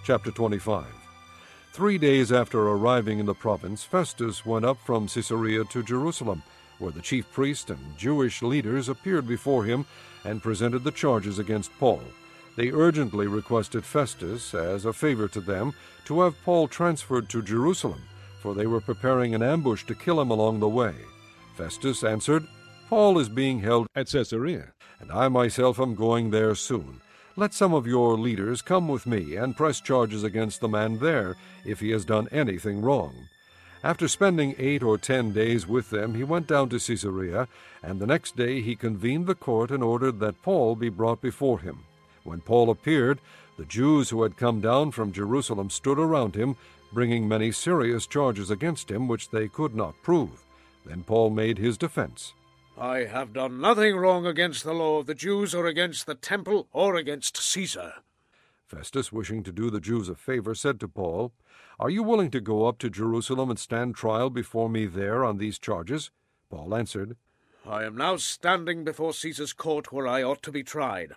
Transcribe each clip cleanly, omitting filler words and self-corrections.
Chapter 25. 3 days after arriving in the province, Festus went up from Caesarea to Jerusalem, where the chief priest and Jewish leaders appeared before him and presented the charges against Paul. They urgently requested Festus, as a favor to them, to have Paul transferred to Jerusalem, for they were preparing an ambush to kill him along the way. Festus answered, "Paul is being held at Caesarea, and I myself am going there soon. Let some of your leaders come with me and press charges against the man there, if he has done anything wrong." After spending 8 or 10 days with them, he went down to Caesarea, and the next day he convened the court and ordered that Paul be brought before him. When Paul appeared, the Jews who had come down from Jerusalem stood around him, bringing many serious charges against him which they could not prove. Then Paul made his defense. "I have done nothing wrong against the law of the Jews or against the temple or against Caesar." Festus, wishing to do the Jews a favor, said to Paul, "Are you willing to go up to Jerusalem and stand trial before me there on these charges?" Paul answered, "I am now standing before Caesar's court where I ought to be tried.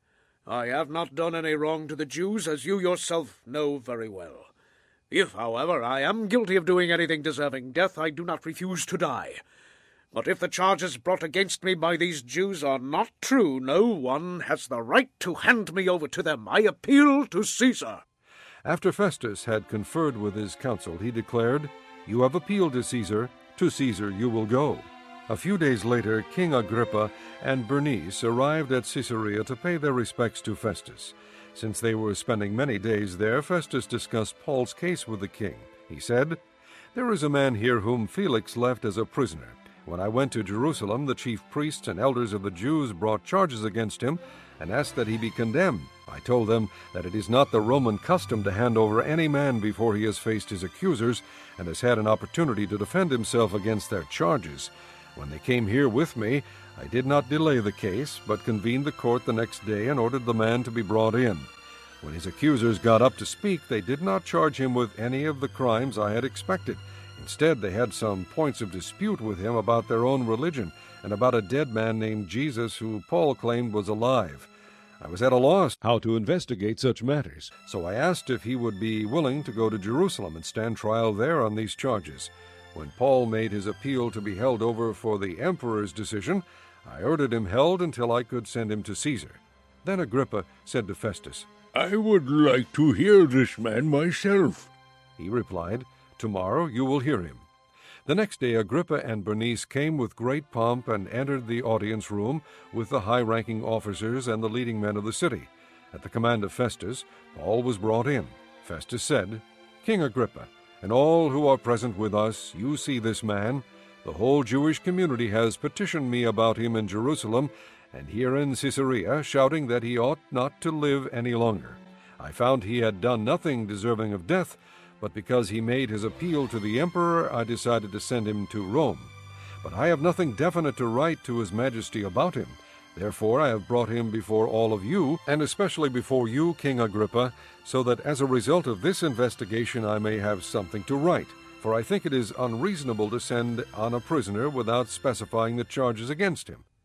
I have not done any wrong to the Jews, as you yourself know very well. If, however, I am guilty of doing anything deserving death, I do not refuse to die. But if the charges brought against me by these Jews are not true, no one has the right to hand me over to them. I appeal to Caesar." After Festus had conferred with his council, he declared, "You have appealed to Caesar you will go." A few days later, King Agrippa and Bernice arrived at Caesarea to pay their respects to Festus. Since they were spending many days there, Festus discussed Paul's case with the king. He said, "There is a man here whom Felix left as a prisoner. When I went to Jerusalem, the chief priests and elders of the Jews brought charges against him and asked that he be condemned. I told them that it is not the Roman custom to hand over any man before he has faced his accusers and has had an opportunity to defend himself against their charges. When they came here with me, I did not delay the case, but convened the court the next day and ordered the man to be brought in. When his accusers got up to speak, they did not charge him with any of the crimes I had expected. Instead, they had some points of dispute with him about their own religion and about a dead man named Jesus who Paul claimed was alive. I was at a loss how to investigate such matters, so I asked if he would be willing to go to Jerusalem and stand trial there on these charges. When Paul made his appeal to be held over for the emperor's decision, I ordered him held until I could send him to Caesar." Then Agrippa said to Festus, "I would like to hear this man myself." He replied, "Tomorrow you will hear him." The next day Agrippa and Bernice came with great pomp and entered the audience room with the high-ranking officers and the leading men of the city. At the command of Festus, Paul was brought in. Festus said, "King Agrippa, and all who are present with us, you see this man. The whole Jewish community has petitioned me about him in Jerusalem and here in Caesarea, shouting that he ought not to live any longer. I found he had done nothing deserving of death, but because he made his appeal to the emperor, I decided to send him to Rome. But I have nothing definite to write to his majesty about him. Therefore I have brought him before all of you, and especially before you, King Agrippa, so that as a result of this investigation I may have something to write. For I think it is unreasonable to send on a prisoner without specifying the charges against him."